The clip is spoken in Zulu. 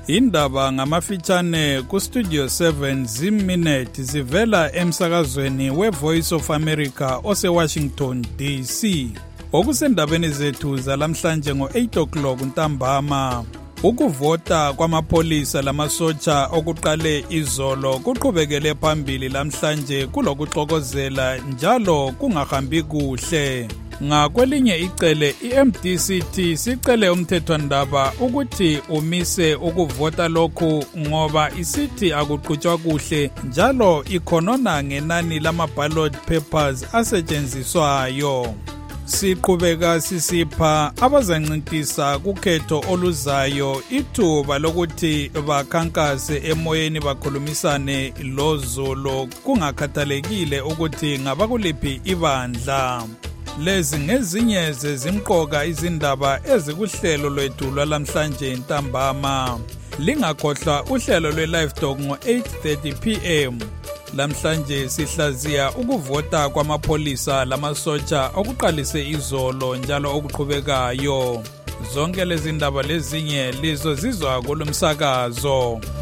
Indaba ngamafitshane ku Studio 7 zimminute zivela emsakazweni weVoice of America ose-Washington DC. Okusendabeni zethu zalamhlanje ngo-8 o'clock ntambama. Ukuvota kwamapolisa lamasotsha okuqale izolo kuqhubekele phambili lamhlanje kulokuxokozela njalo kungahambi kuhle. Ngakwelinye icele iMDCT sicele umthethwandaba ukuthi umise ukuvota lokhu ngoba isithi akuqhutshwa kuhle njalo ikhonona ngenani lama-ballot papers asetshenziswayo. Siqhubeka sisipha abazancintisa kukhetho oluzayo ithuba lokuthi bakhankase emoyeni bakhulumisane lozolo kungakhathalekile ukuthi ngabakuliphi ibandla. Lezi ngezinye zezimqoka izindaba ezikuhlelo lwethu lwalamhlanje ntambama. Lingakhohlwa uhlelo lwe-Live Talk ngo-8:30 p.m. Lamhlanje sihlaziya ukuvota kwamapolisa lamasotsha okuqalise izolo njalo okuqhubekayo. Zonke lezi ndaba lezinye lizo zizwa kulomsakazo.